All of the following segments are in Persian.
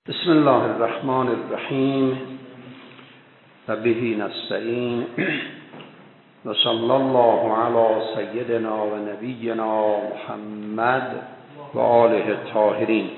بسم الله الرحمن الرحیم و به نستعین و صلی الله علی سیدنا و نبینا محمد و آله الطاهرین.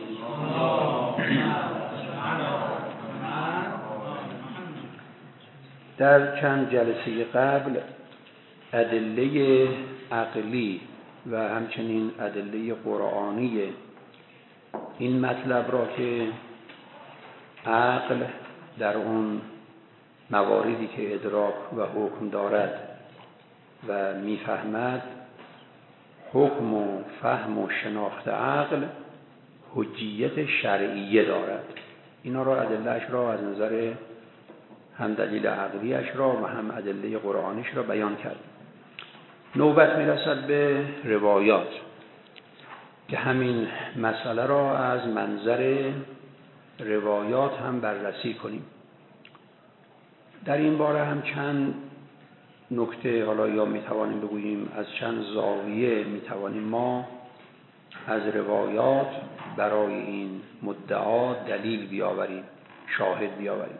در چند جلسه قبل ادله عقلی و همچنین ادله قرآنی این مطلب را که عقل در اون مواردی که ادراک و حکم دارد و میفهمد، حکم و فهم و شناخت عقل حجیت شرعیه دارد. اینا را ادلهش را از نظر هم دلیل عقلیش را و هم ادله قرآنیش را بیان کرد. نوبت میرسد به روایات که همین مسئله را از منظر روایات هم بررسی کنیم. در این باره هم چند نکته، حالا یا میتوانیم بگوییم از چند زاویه میتوانیم ما از روایات برای این مدعا دلیل بیاوریم، شاهد بیاوریم.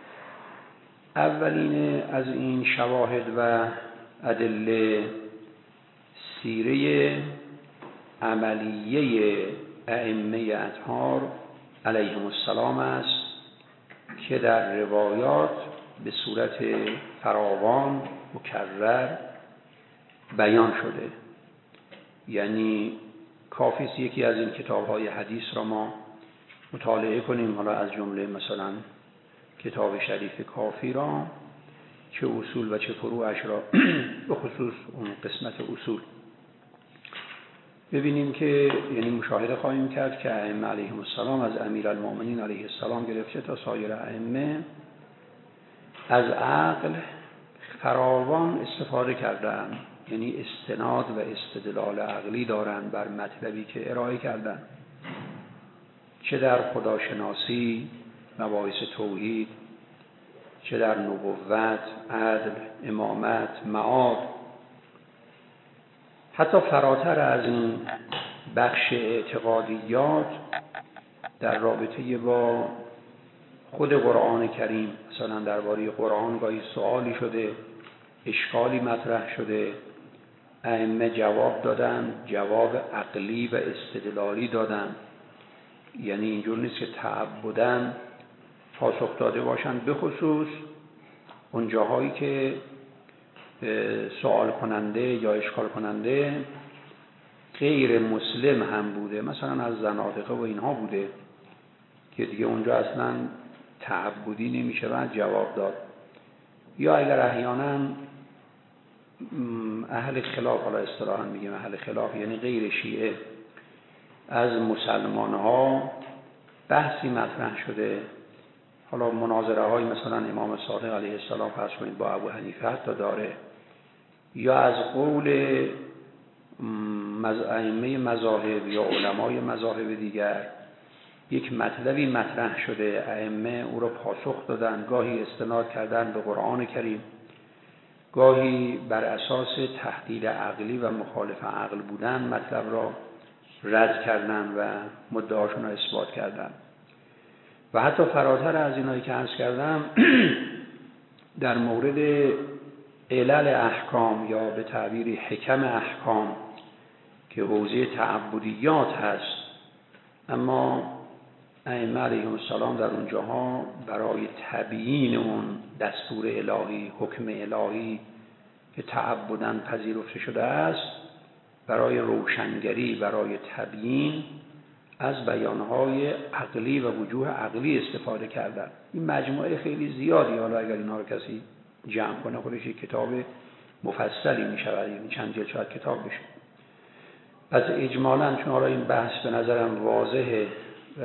اولین از این شواهد و ادله سیره عملیه ائمه اطهار علیهم السلام است که در روایات به صورت فراوان مکرر بیان شده. یعنی کافی است یکی از این کتاب‌های حدیث را ما مطالعه کنیم، حالا از جمله مثلا کتاب شریف کافی را، چه اصول و چه فروعش را به خصوص اون قسمت اصول ببینیم که یعنی مشاهده خواهیم کرد که ائمه علیهم السلام از امیرالمؤمنین علیه السلام گرفته تا سایر ائمه از عقل فراوان استفاده کردند، یعنی استناد و استدلال عقلی دارند بر مطلبی که ارائه کردند، چه در خداشناسی، مباحث توحید، چه در نبوت، عدل، امامت، معاد. حتی فراتر از این بخش اعتقادیات در رابطه با خود قرآن کریم، مثلا درباره قرآن گاهی سوالی شده، اشکالی مطرح شده، ائمه جواب دادن، جواب عقلی و استدلالی دادن. یعنی اینجور نیست که تعبداً پاسخ داده باشند، به خصوص اون جاهایی که سوال کننده یا اشکال کننده غیر مسلم هم بوده، مثلا از زنادقه و اینها بوده که دیگه اونجا اصلا تعبدی نمیشه و جواب داد. یا اگر احیانا اهل خلاف، حالا اصطلاحاً میگیم اهل خلاف یعنی غیر شیعه، از مسلمان ها بحثی مطرح شده، حالا مناظره های مثلا امام صادق علیه السلام فرض کنید با ابو حنیفه حتی داره، یا از قول ائمه مذاهب یا علمای مذاهب دیگر یک مطلبی مطرح شده، ائمه او را پاسخ دادن، گاهی استناد کردن به قرآن کریم، گاهی بر اساس تحلیل عقلی و مخالف عقل بودن مطلب را رد کردن و مدعاشون را اثبات کردن. و حتی فراتر از اینایی که عرض کردم در مورد علل احکام یا به تعبیر حکم احکام که حوزه تعبدیات هست، اما ائمه علیهم السلام در اونجاها برای تبیین اون دستور الهی، حکم الهی که تعبداً پذیرفته شده است، برای روشنگری، برای تبیین از بیانهای عقلی و وجوه عقلی استفاده کردن. این مجموعه خیلی زیادی، حالا اگر اینها رو کسی جمع کنه خودش یک کتاب مفصلی می شود، یعنی چند جلد شاید کتاب بشه. از اجمالاً چون حالا این بحث به نظرم واضحه و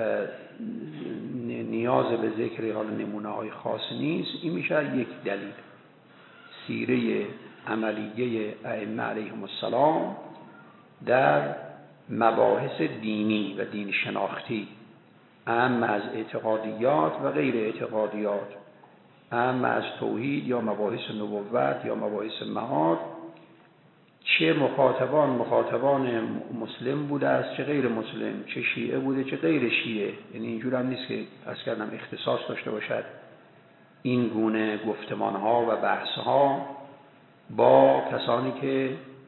نیاز به ذکر حالا نمونه های خاص نیست، این میشه یک دلیل. سیره عملیه ائمه علیهم السلام در مباحث دینی و دین شناختی، اما از اعتقادیات و غیر اعتقادیات، اما از توحید یا مباحث نبوت یا مباحث معاد، چه مخاطبان مسلم بوده است، چه غیر مسلم، چه شیعه بوده چه غیر شیعه. یعنی اینجور هم نیست که از کردم اختصاص داشته باشد این گونه گفتمان ها و بحث ها با کسانی که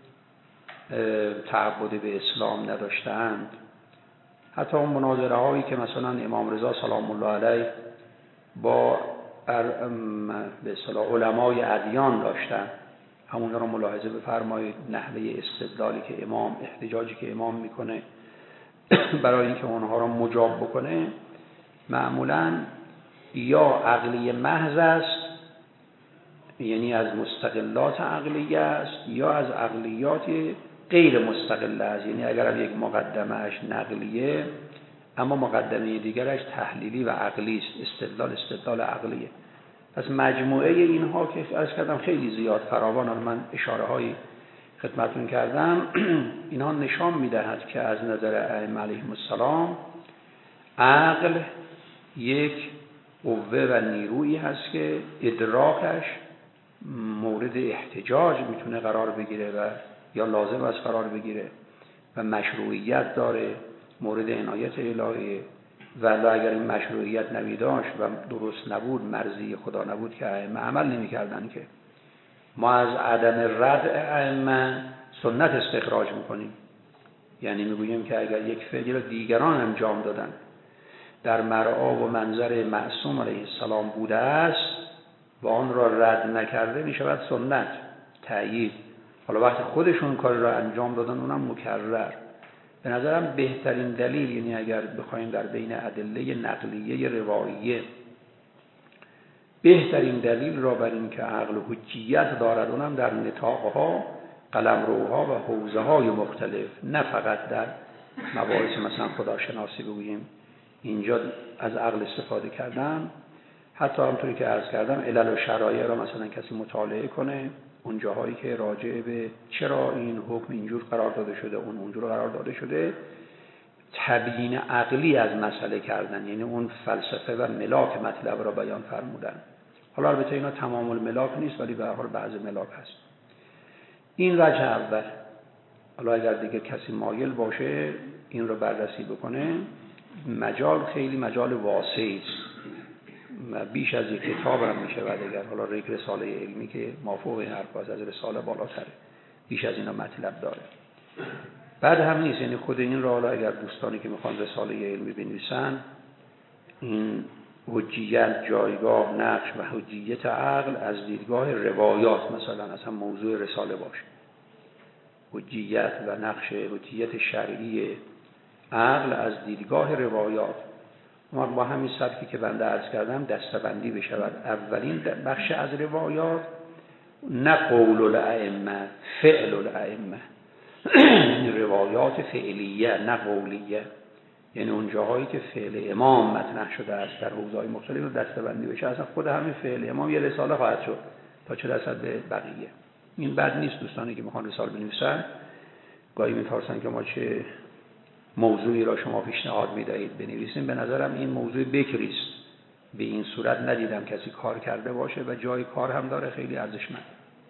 تعبد به اسلام نداشتند. حتی اون مناظره هایی که مثلا امام رضا سلام الله علیه با به اصطلاح علمای ادیان داشتن، همون رو ملاحظه بفرمایید. نحوه استدلالی که امام، احتجاجی که امام میکنه برای اینکه اونها رو مجاب بکنه، معمولاً یا عقلی محض است، یعنی از مستقلات عقلیه است، یا از عقلیات غیر مستقله است. یعنی اگر یک مقدمهش نقلیه اما مقدمه دیگرش تحلیلی و عقلی است، استدلال عقلیه. پس مجموعه اینها که عرض کردم خیلی زیاد فراوان، من اشاره هایی خدمتتون کردم، اینها نشان میدهد که از نظر ائمه علیهم السلام عقل یک قوه و نیرویی هست که ادراکش مورد احتجاج میتونه قرار بگیره و یا لازم است قرار بگیره و مشروعیت داره، مورد عنایت الهیه. ولی اگر این مشروعیت نمیداشت و درست نبود، مرضی خدا نبود، که ائمه عمل نمی‌کردن. که ما از عدم رد ائمه سنت استخراج میکنیم، یعنی میگوییم که اگر یک فعلی را دیگران انجام دادن در مرعا و منظر معصوم علیه السلام بوده است و آن را رد نکرده، میشود سنت، تأیید. حالا وقتی خودشون کار را انجام دادن اونم مکرر. به نظرم بهترین دلیل، یعنی اگر بخوایم در بین ادله نقلیه رواییه بهترین دلیل را بر این که عقل حجیت دارد، اونم در نطاقها، قلمروها و حوزه های مختلف، نه فقط در مباحث مثلا خداشناسی بگوییم اینجا از عقل استفاده کردم. حتی همونطوری که عرض کردم علل و شرایع را مثلا کسی مطالعه کنه، اون جاهایی که راجع به چرا این حکم اینجور قرار داده شده، اون اونجور قرار داده شده، تبیین عقلی از مسئله کردن، یعنی اون فلسفه و ملاک مطلب را بیان فرمودن. حالا البته اینا تمام الملاک نیست، ولی به هر حال بعض ملاک هست. این وجه اول. حالا اگر دیگه کسی مایل باشه این رو بررسی بکنه، مجال خیلی مجال واسعی است، بیش از یک کتاب هم میشه. و اگر حالا یک رساله علمی که مافوق این حرف از رساله بالاتره، بیش از اینا مطلب داره. بعد هم نیست، یعنی خود این را حالا اگر دوستانی که میخوان رساله علمی بنویسن، این حجیت، جایگاه، نقش و حجیت عقل از دیدگاه روایات مثلا اصلا موضوع رساله باشه. حجیت و نقش حجیت شرعی عقل از دیدگاه روایات، ما با همین سبکی که بنده عرض کردم دسته‌بندی بشود. اولین بخش از روایات نه قول الائمه، فعل الائمه، روایات فعلیه نه قولیه، یعنی اون جاهایی که فعل امام مطرح شده است در حوزه‌های مختلف دسته‌بندی بشه. اصلا خود همین فعل امام یه رساله خواهد شد تا چه رسد به بقیه. این بد نیست. دوستانی که میخوان رساله بنویسن گاهی میپرسن که ما چه موضوعی را شما پیشنهاد میدهید بنویسیم. به نظرم این موضوع بکری است، به این صورت ندیدم کسی کار کرده باشه و جای کار هم داره، خیلی ارزشمند.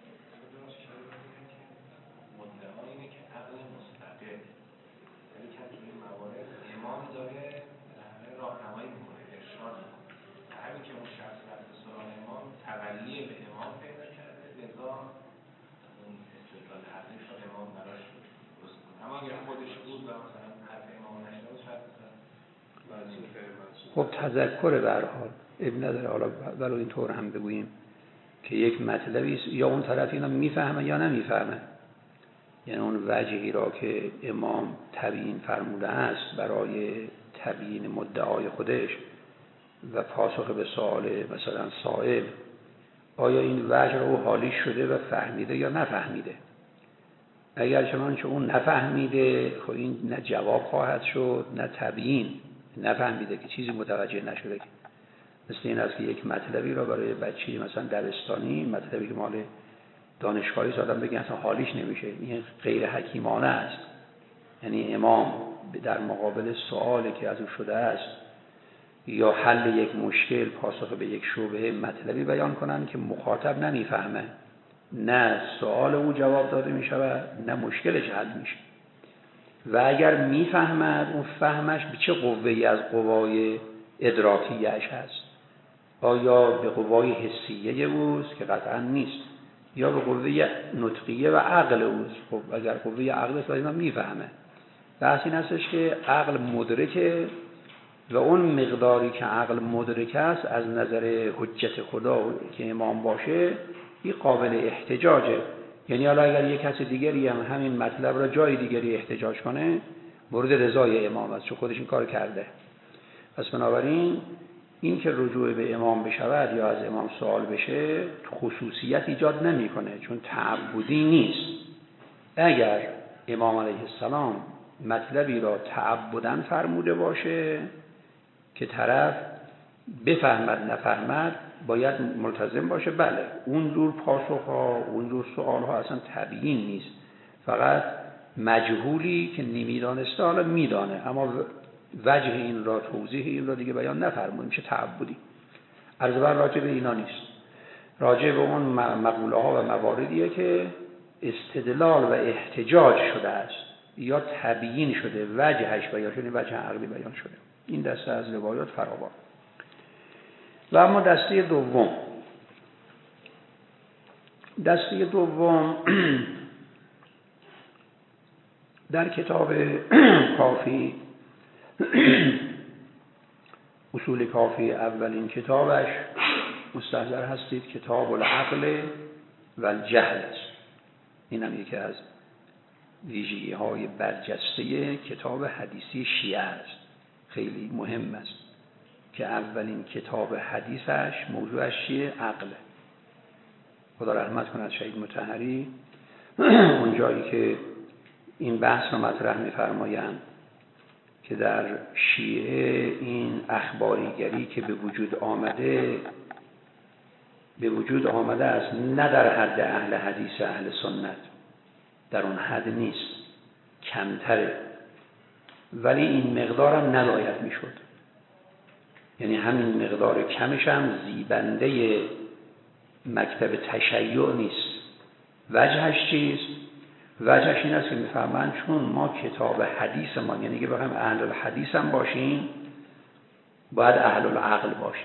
خب تذکر به هر حال ابن نداره. حالا ولو اینطور هم بگوییم که یک مطلبی است، یا اون طرف اینا میفهمه یا نمیفهمه، یعنی اون وجهی را که امام تبیین فرموده است برای تبیین مدعای خودش و پاسخ به سوال مثلا سائل، آیا این وجه رو حالی شده و فهمیده یا نفهمیده. اگر چنانچه اون نفهمیده، خب این نه جواب خواهد شد نه تبیین. نفهمیده که چیزی متوجه نشده. مثل این است که یک مطلبی را برای بچه‌ای مثلا دبستانی، مطلبی که مال دانشگاهی آدم بگه اصلا حالیش نمیشه، این غیر حکیمانه است. یعنی امام در مقابل سوالی که از او شده است یا حل یک مشکل، پاسخ به یک شبهه، مطلبی بیان کنن که مخاطب نمیفهمه نه سوال او جواب داده می شود نه مشکلش حل میشه. و اگر میفهمد اون فهمش به چه قوه‌ای از قوای ادراکیش هست، آیا به قوای حسیه اوست که قطعا نیست، یا به قوه نطقیه و عقل اوست. خب اگر قوه عقل است من میفهمه. بحث این هستش که عقل مدرکه و اون مقداری که عقل مدرک است از نظر حجت خدا که امام باشه این قابل احتجاجه. یعنی حالا اگر یک کس دیگری هم همین مطلب را جای دیگری احتجاج کنه مورد رضای امام است چون خودش این کار کرده. پس بنابراین این که رجوع به امام بشود یا از امام سوال بشه خصوصیت ایجاد نمیکنه چون تعبدی نیست. اگر امام علیه السلام مطلبی را تعبداً فرموده باشه که طرف بفهمد نفهمد باید ملتزم باشه، بله اون جور پاسخ ها اون جور سوال ها اصلا طبیعی نیست، فقط مجهولی که نمیدانسته حالا میدانه اما وجه این را توضیح این را دیگه بیان نفرمود میشه تعبدی. عرض بر راجع به اینا نیست، راجع به اون مقوله ها و مواردیه که استدلال و احتجاج شده است یا تبیین شده وجهش بیان شده، وجه عقلی بیان شده. این دسته از روایات فراوان. و اما دسته دوم در کتاب کافی اصول کافی اولین کتابش مستحضر هستید کتاب العقل و الجهل است. این هم یکی از ویژگی های برجسته کتاب حدیثی شیعه است. خیلی مهم است که اولین کتاب حدیثش موضوعش چیه؟ عقله. خدا رحمت کند شهید مطهری اون جایی که این بحث رو مطرح می‌فرمایند که در شیعه این اخباریگری که به وجود آمده است نه در حد اهل حدیث اهل سنت، در اون حد نیست، کمتره، ولی این مقدار هم نباید میشد. یعنی همین مقدار کمش هم زیبنده مکتب تشیع نیست. وجهش چیست؟ وجهش این است که میفهمند چون ما کتاب حدیث ما، یعنی که بخوایم اهل الحدیث هم باشیم باید اهل العقل باشیم.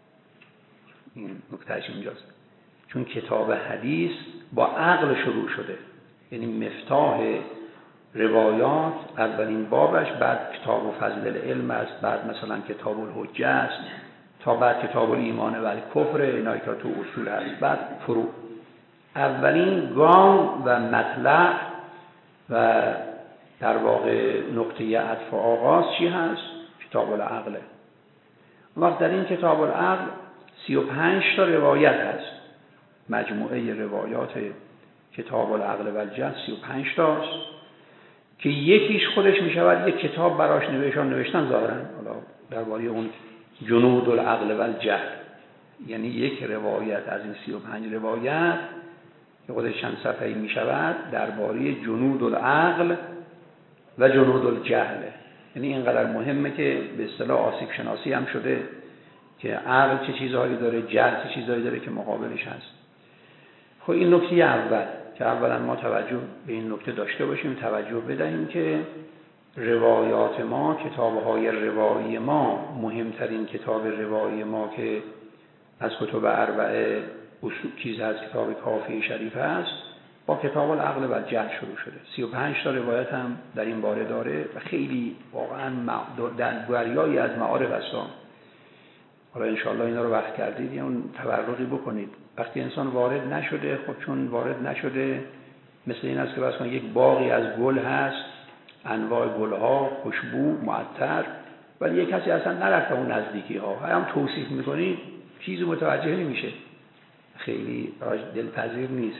این نکتهش اینجاست، چون کتاب حدیث با عقل شروع شده، یعنی مفتاح روایات اولین بابش بعد کتاب و فضل العلم است، بعد مثلا کتاب الحجه است، تا بعد کتاب الایمان و الکفر، اینایی که تو اصول هست، بعد فروع. اولین گام و مطلع و در واقع نقطه عطف آغاز چی هست؟ کتاب العقل. وقت در این کتاب العقل 35 تا روایت هست، مجموعه روایات کتاب العقل و الجهل 35 تاست که یکیش خودش می شود یک کتاب براش نوشتن ظاهرا حالا درباره اون جنود العقل و الجهل، یعنی یک روایت از این 35 روایت که خودش چند صفحه‌ای می شود درباره جنود العقل و جنود الجهل. یعنی اینقدر مهمه که به اصطلاح آسیب شناسی هم شده که عقل چه چیزهایی داره، جهل چه چیزهایی داره که مقابلش هست. خب این نکته اول که اولا ما توجه به این نکته داشته باشیم، توجه بدهیم که روایات ما، کتاب‌های روایی ما، مهمترین کتاب روایی ما که از کتب اربعه چیز از کتاب کافی شریف است، با کتاب العقل و الجهل شروع شده. 35 تا روایت هم در این باره داره و خیلی واقعا در دریایی از معارف هستن. حالا انشاءالله اینا رو وقت کردید یا اون تبرقی بکنید. وقتی انسان وارد نشده، خب چون وارد نشده مثل این است که مثلا یک باغی از گل هست، انواع گلها خوشبو معطر، ولی یک کسی اصلا نرفته اون نزدیکی ها، هم توصیف میکنید چیزی متوجه نمیشه، خیلی دلپذیر نیست.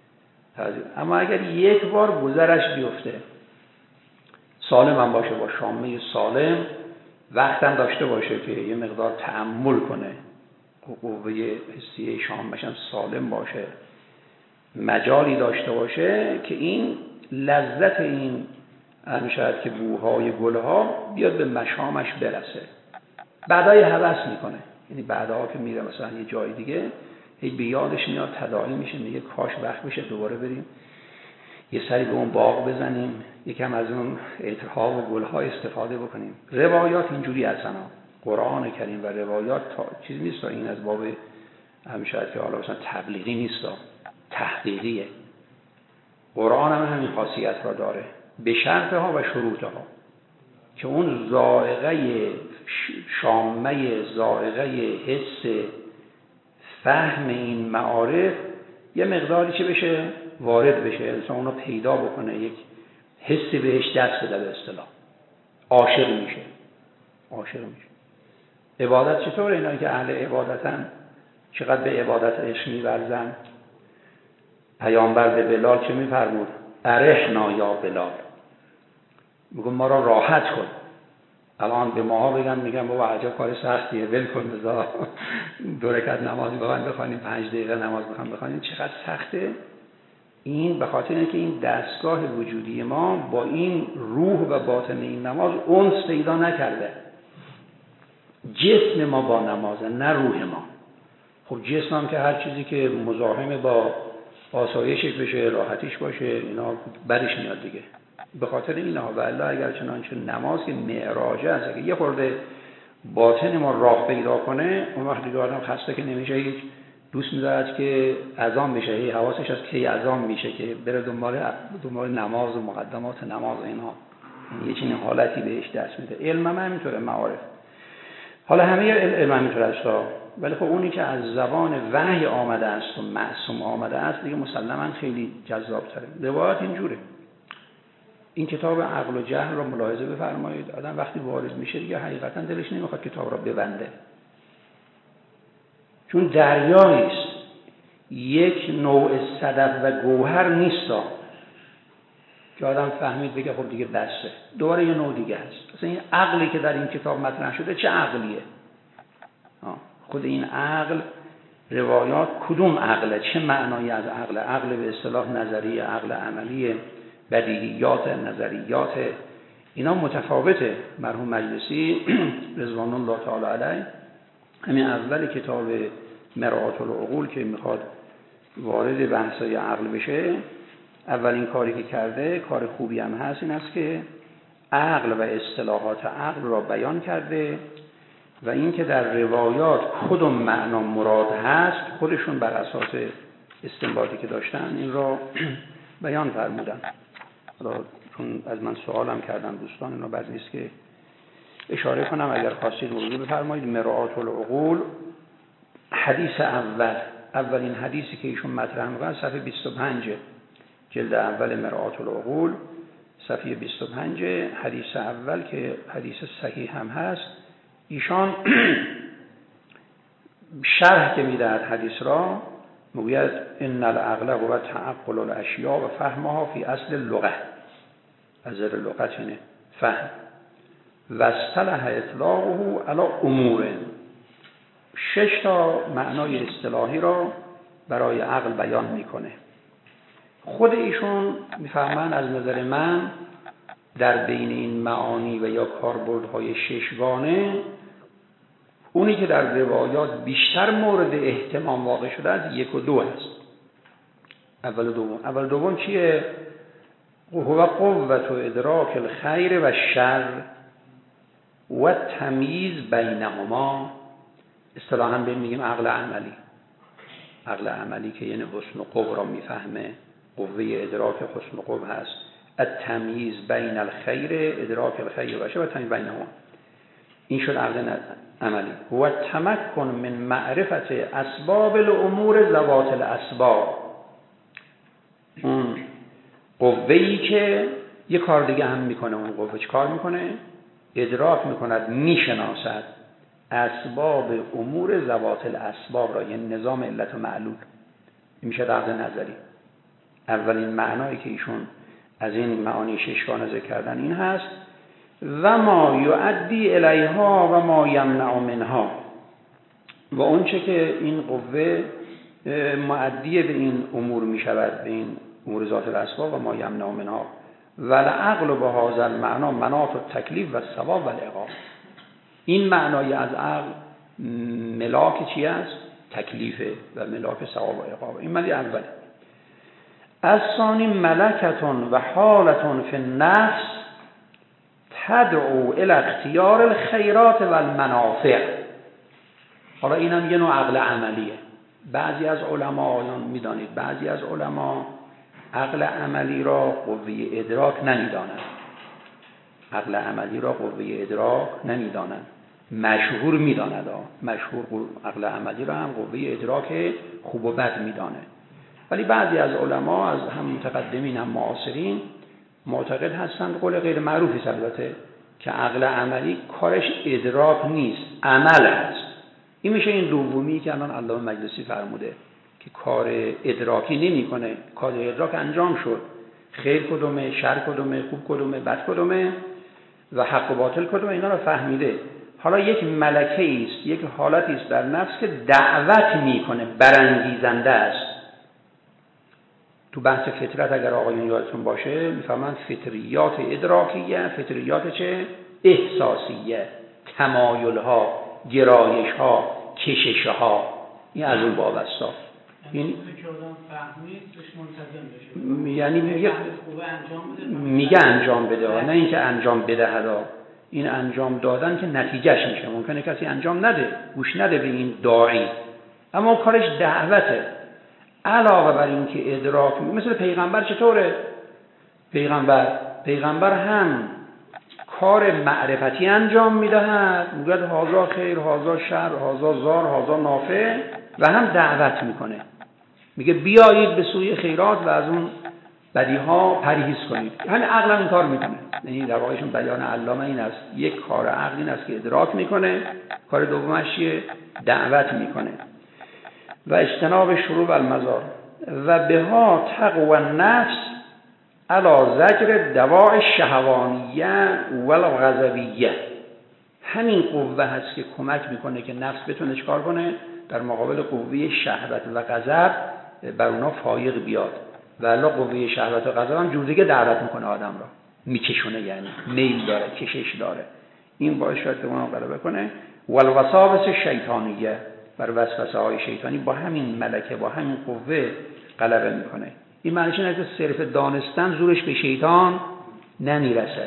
اما اگر یک بار گذرش بیفته، سالم هم باشه، با شامه سالم، وقت هم داشته باشه که یه مقدار تأمل کنه، قوه حسیه شامش هم سالم باشه، مجالی داشته باشه که این لذت این شاید که بوهای گلها بیاد به مشامش برسه، بعدای هوس میکنه. یعنی بعدها که میره مثلا یه جای دیگه هی به یادش میاد تداعی میشه، میگه کاش وقت بشه دوباره بریم یه سری به اون باغ بزنیم، یکم از اون عطرها و گلها استفاده بکنیم. روایات اینجوری هستن، قرآن کریم و روایات چیزی نیست این از باب همیشه که حالا مثلا تبلیغی نیست، تحقیقیه. قرآن هم همین خاصیت را داره، به شرطها و شروطها، که اون ذائقه شامه، ذائقه حس فهم این معارف یه مقداری چه بشه وارد بشه، انسان اونو پیدا بکنه، یک حسی بهش دست بده، به اصطلاح عاشق میشه. عبادت چطور؟ اینا که اهل عبادتن چقدر به عبادت عشق می‌ورزن. پیامبر به بلال چه می‌فرمود؟ ارحنا یا بلال، میگم ما را راحت کن. الان به ماها میگم بابا عجب کار سختیه، ول کن بذار 2 رکعت نماز بخوانیم 5 دقیقه نماز بخوانیم، چقدر سخته. این به خاطر اینکه این دستگاه وجودی ما با این روح و باطن این نماز انس پیدا نکرده. جسم ما با نمازه، نه روح ما. خب جسم هم که هر چیزی که مزاحم با آسایشش بشه، راحتیش باشه، اینا برش میاد دیگه. به خاطر اینا و الله اگر چنانچه نماز که معراجه است، اگه یه خورده باطن ما راه پیدا کنه، اون وقت دیگه آدم خسته که نمیشه، هیچ دوست می‌دارد که اذان بشه، هی حواسش از کی اذان میشه که بره دنبال نماز و مقدمات نماز و اینا. یه چنین حالتی بهش دست میده. علم هم همینطوره، معارف. حالا همه علم همینطور است، ولی خب اونی که از زبان وحی آمده است و معصوم آمده است دیگه مسلماً خیلی جذاب‌تره. روایت اینجوره. این کتاب عقل و جهل را ملاحظه بفرمایید. آدم وقتی وارد میشه دیگه حقیقتاً دلش نمیخواد کتاب را ببنده، چون دریایی است، یک نوع صدف و گوهر نیست که آدم فهمید بگه خب دیگه بسه، دوباره یه نوع دیگه هست. مثلا این عقلی که در این کتاب مطرح شده چه عقلیه؟ خود این عقل، روایات کدوم عقله؟ چه معنایی از عقل؟ عقل به اصطلاح نظری، عقل عملی، بدیهیات، نظریات، اینا متفاوته. مرحوم مجلسی رضوان الله تعالی علیه همین اول کتاب مرآت العقول که میخواد وارد بحثای عقل بشه، اولین کاری که کرده، کار خوبی هم هست، این است که عقل و اصطلاحات عقل را بیان کرده و این که در روایات کدوم معنا مراد هست خودشون بر اساس استنباطی که داشتن این را بیان فرمودن. حالا چون از من سوالم کردن دوستان، اینا بعد نیست که اشاره کنم، اگر خواستید موضوع بفرمایید. مرآت العقول حدیث اولین حدیثی که ایشون مطرح می‌کنه صفحه 25 جلد اول مرآت العقول صفحه 25 حدیث اول که حدیث صحیح هم هست. ایشان شرح که میدهد حدیث را میگوید ان العقل هو تعقل الاشیاء و فهمها فی اصل اللغه، از نظر لغت اینه فهم، و اصطلح اطلاقه علی امور. 6 تا معنای اصطلاحی را برای عقل بیان میکنه. خود ایشون میفهمن از نظر من در بین این معانی و یا کاربردهای 6گانه اونی که در روایات بیشتر مورد اهتمام واقع شده است 1 و 2 است. اول و دوم چیه؟ هو قوت و ادراک الخیر و شر و تمییز بینهما. اصطلاحاً بهم میگیم عقل عملی. عقل عملی که یعنی حسن و قوه را میفهمه، قوه ادراک حسن و قوه هست. التمییز بین الخیر، ادراک الخیر و شر و تمییز بینهما. این شد عقل عملی. و تمکن من معرفت اسباب الامور ذوات الاسباب. اون قوه‌ای که یه کار دیگه هم میکنه. اون قوه چه کار میکنه؟ ادراک میکند، میشناسد اسباب امور ذوات الاسباب را، یعنی نظام علت و معلول. این میشه عقل نظری. اولین معنایی که ایشون از این معانی 6گانه ذکر کردن این هست و ما یؤدی الیها و ما یمنع منها، و اون چه که این قوه مؤدی به این امور می شود، به این امور ذات الاسباب و ما یمنع منها. و العقل به هذا المعنى مناط التکلیف و الثواب و العقاب. این معنای از عقل ملاک چی است؟ تکلیف و ملاک ثواب و عقاب. این معنی اوله. الثانی ملکتون و حالتون فی النفس تدعو الى اختیار الخیرات و المنافع. حالا اینم یه نوع عقل عملیه. بعضی از علما میدانید بعضی از علما عقل عملی را قوه ادراک نمیدانند. عقل عملی را قوه ادراک نمیدانند. مشهور میداند. مشهور عقل عملی را هم قوه ادراک خوب و بد میدانه. ولی بعضی از علما از هم متقدمین هم معاصرین معتقد هستند، قول غیر معروفی البته، که عقل عملی کارش ادراک نیست، عمل است. این میشه این دومی که الان علامه مجلسی فرموده که کار ادراکی نمیکنه. کار ادراک انجام شد، خیر کدومه، شر کدومه، خوب کدومه، بد کدومه و حق و باطل کدومه، اینا رو فهمیده. حالا یک ملکه است، یک حالتی است در نفس که دعوت میکنه، برانگیزنده است. تو بحث فطرت اگر آقایون یادتون باشه میفهمن فطریات ادراکیه، فطریات چه؟ احساسیه، تمایل ها، گرایش ها، کشش ها. این از اون باب است. این یعنی میگه انجام بده، نه اینکه انجام بدهد. این انجام دادن که نتیجهش میشه. ممکنه کسی انجام نده، گوش نده به این داعی، اما کارش دعوته. علاوه بر این که ادراک، مثل پیغمبر چطوره؟ پیغمبر هم کار معرفتی انجام میدهد، میگه هازا خیر، هازا شر، هازا ضار، هازا نافع، و هم دعوت میکنه، میگه بیایید به سوی خیرات و از اون بدیها پرهیز کنید. همین عقل این کار میکنه. یعنی در واقعشون بیان علامه این است، یک کار عقل این است که ادراک میکنه، کار دومش دعوت میکنه. و اجتناب شروع و المزار و بها تقوى النفس علی زجر دواء الشهوانیه و الغضبیه. همین قوه هست که کمک میکنه که نفس بتونه چکار کنه؟ در مقابل قوه شهوت و غضب بر اونا فایق بیاد. و الله قوه شهوت و غضب هم جور دیگه دعوت میکنه آدم را، میکشونه، یعنی میل داره، کشش داره. این باعث شاید که اونا غلبه کنه. و الوساوس شیطانیه، بر وسوسه های شیطانی با همین ملکه، با همین قوه غلبه میکنه. این معنیش اینه که صرف دانستن زورش به شیطان نمیرسه.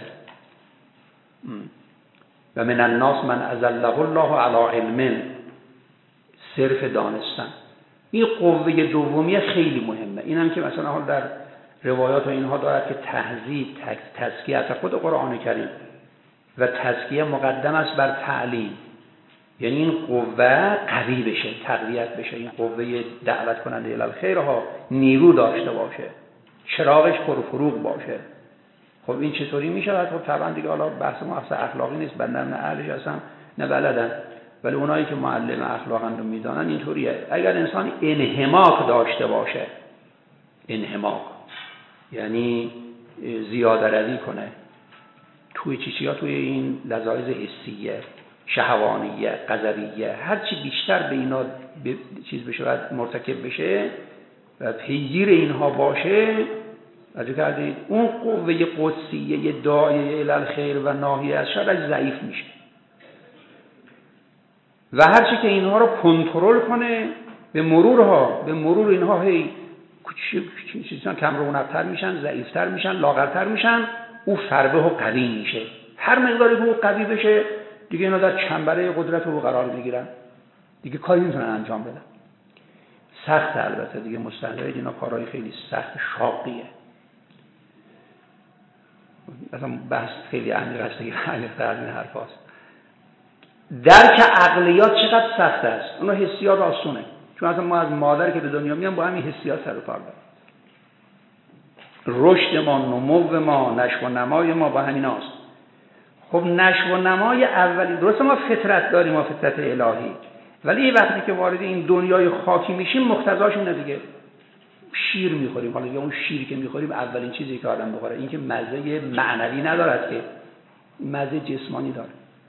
و من الناس من اذله الله علی علم، صرف دانستن. این قوه دومیه خیلی مهمه. اینم که مثلا حال در روایات و اینها دارد که تهذیب، تزکیه، از خود قرآن کریم و تزکیه مقدم است بر تعلیم. یعنی این قوه قوی بشه، تقویت بشه، این قوه دعوت کننده الی الخیرها نیرو داشته باشه، چراغش پرفروغ باشه. خب این چطوری میشه؟ خب طبعا دیگه حالا بحث ما اصلا اخلاقی نیست، بنده نه اهلش هستم نه بلدن، ولی اونایی که معلم اخلاقن رو میدانن اینطوریه. اگر انسان انحماق داشته باشه، انحماق یعنی زیاده روی کنه توی چیزها، توی این لذایز حسیه، شهوانیه، غضبیه، هر چی بیشتر به اینا چیز بشه و مرتکب بشه و پیگیر اینها باشه، راجع کردید اون قوه قدسیه داعیه الی الخیر و ناهی از شر ضعیف میشه. و هر چی که اینها رو کنترل کنه، به مرور اینها هی چیزا کم رونق‌تر میشن، ضعیف‌تر میشن، لاغرتر میشن، او فربه و قوی میشه. هر مقداری که او قوی بشه دیگه اینا در چنبره قدرت او قرار میگیرن، دیگه کاری نمیتونن انجام بدن. سخت البته دیگه، مستحضر اینا کارهای خیلی سخت شاقیه. مثلا بحث خیلی عمیق است دیگه، عمیق‌تر از این حرف هست. درک عقلیات چقدر سخت است. اونا حسیات آسونه، چون اصلا ما از مادر که به دنیا میام با همین حسیات سر و کار داریم. رشد ما، نمو ما، نشو و نمای ما با همین هاست. خب نشو و نمای اولی، درست ما فطرت داریم، ما فطرت الهی، ولی وقتی که وارد این دنیای خاکی میشیم مقتضاش اینه دیگه. شیر میخوریم، حالا یا اون شیری که میخوریم اولین چیزی که آدم بخوره این که مزه معنوی ندارد، که مزه جسمانی داره.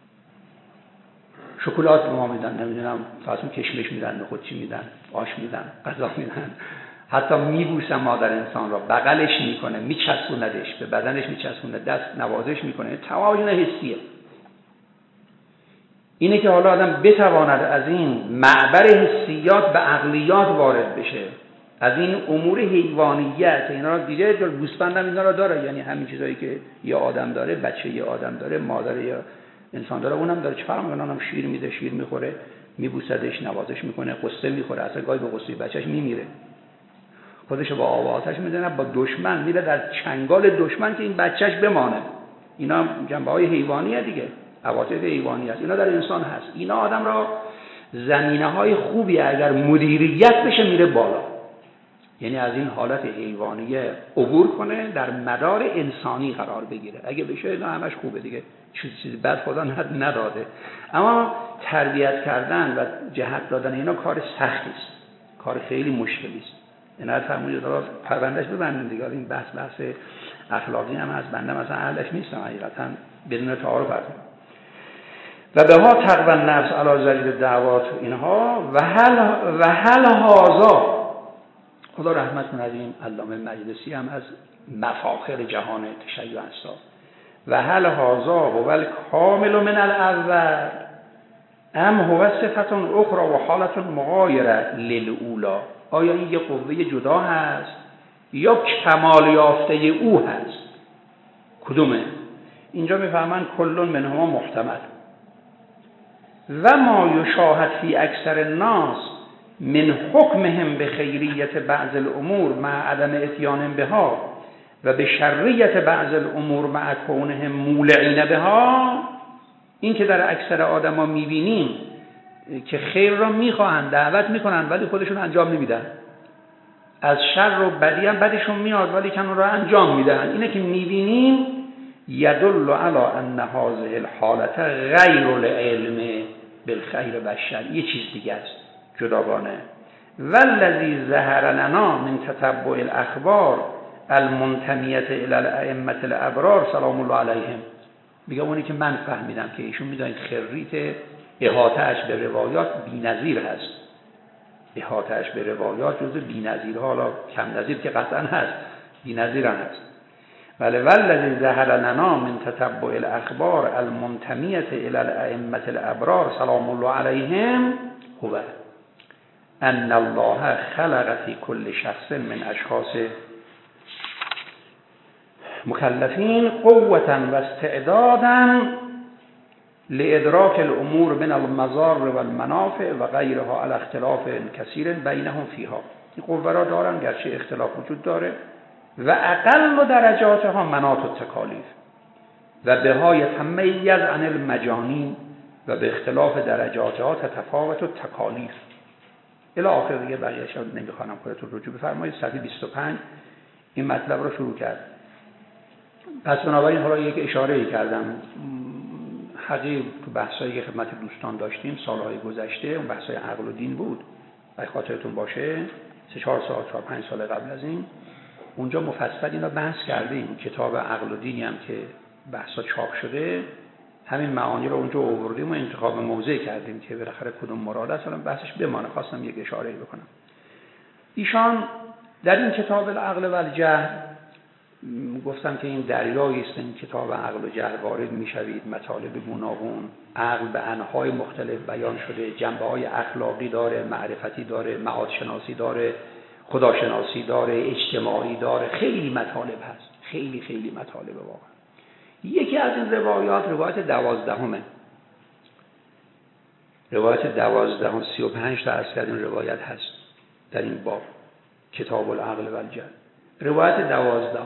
شکلات به ما میدن، نمیدونم فاصله کشمش میدن، به خود چی میدن، آش میدن، غذا میدن، حتی میبوسه مادر انسان را، بغلش میکنه، میچسبوندش به بدنش، میچسبونه، دست نوازش میکنه. تمام اینا حسیه. اینه که حالا آدم بتواند از این معبر حسیات به عقلیات وارد بشه، از این امور حیوانیت، اینا رو دیگه گوسفند هم اینا رو داره، یعنی همین چیزایی که یه آدم داره، بچه یه آدم داره، مادر یا انسان داره، اونم داره. چه فرق میکنه؟ اونم شیر میده، شیر میخوره، میبوسدش، نوازش میکنه، قصه میخوره، اصلا گاهی به قصه بچهش میمیره، خودشو با آب و آتش میزنه، با دشمن میره در چنگال دشمن که این بچهش بمانه. اینا جنبه‌های حیوانیه دیگه، عواطف حیوانی است. اینا در انسان هست. اینا آدم را زمینه‌های خوبی اگر مدیریت بشه میره بالا، یعنی از این حالت حیوانیه عبور کنه، در مدار انسانی قرار بگیره. اگه بشه اینا همش خوبه دیگه، چیزی بد خدا نداده. اما تربیت کردن و جهت دادن اینا کار سختی است، کار خیلی مشکلی است. اینا فرمودید حالا پروندهش ببندید دیگه. این بحث اخلاقی هم از بنده مثلا اهلش نیستم حقیقتا، بدون تعارف هست. و به ها تقوی النفس علی ذلیل دعوات اینها و هل هازا. خدا رحمت کنه این علامه مجلسی هم از مفاخر جهان تشیع است. و هل هازا هو الکامل من الاول ام هو صفت اخرى و حالت مغایره للاولی. آیا این یه قوه جدا هست یا کمال یافته او هست؟ کدومه؟ اینجا میفهمن کلون منهما محتمل. و ما یشاهد فی اکثر الناس من حکمهم به خیریت بعض الامور مع عدم اتیان بها و به شریت بعض الامور مع کونهم مولعین بها. این که در اکثر آدما میبینیم که خیر را میخواهند، دعوت میکنن، ولی خودشون انجام نمیدن. از شر و بدی هم بدشون میاد ولی کنون را انجام میدن. اینه که میبینیم یدل علی ان هذه الحالت غیر العلم بالخیر و الشر، یه چیز دیگه است جداگانه. والذی ظهر لنا من تتبع الاخبار المنتمیه الی الائمه الابرار سلام الله علیهم. میگه اونی که من فهمیدم که ایشون میدونید خریت احاطه‌اش به روایات بی‌نظیر هست، احاطه‌اش به روایات جزو بی‌نظیرها، حالا کم نظیر که قطعا هست، بی‌نظیر هم هست. ولی والذی ظهر لنا من تتبع الاخبار المنتمیه الی الائمه الابرار سلام الله علیهم هو ان الله خلق فی کل شخص من اشخاص مکلفین قوة و استعدادا لادراک الامور من المضار و المنافع و غیرها علی اختلاف کثیر بینهم فیها. این قوه را دارن گرچه اختلاف وجود داره. و اقل درجاتها مناط التکالیف و بها یتمیز عن المجانین و به اختلاف درجاتها تتفاوت التکالیف الی آخر. دیگه بقیه‌اش نمیخوام، خودتون رجوع بفرمایید. صفحه 25 این مطلب رو شروع کرد. پس بنابراین حالا یک اشاره‌ای کردم حقیقی تو بحثایی که خدمت دوستان داشتیم سالهای گذشته، اون بحثای عقل و دین بود، اگه خاطرتون باشه 3-4 سال 4-5 سال قبل از این اونجا مفصل اینا بحث کردیم. کتاب عقل و دینی هم که بحثا چاپ شده همین معانی رو اونجا آوردیم و انتخاب موضع کردیم که بالاخره کدوم مراد است. الان بحثش بمانه، خواستم یک اشاره‌ای بکنم. ایشان در این کتاب العقل و الجهل گفتم که این دریایی است، این کتاب عقل و جهل وارد میشوید، مطالب گوناگون، عقل به انواع مختلف بیان شده، جنبه‌های اخلاقی داره، معرفتی داره، معاد شناسی داره، خداشناسی داره، اجتماعی داره، خیلی مطالب هست، خیلی خیلی مطالب واقعا. یکی از این روایات روایت 12 روایت 12 35 تا از کردیم روایت هست در این باب کتاب العقل و الجهل. روایت 12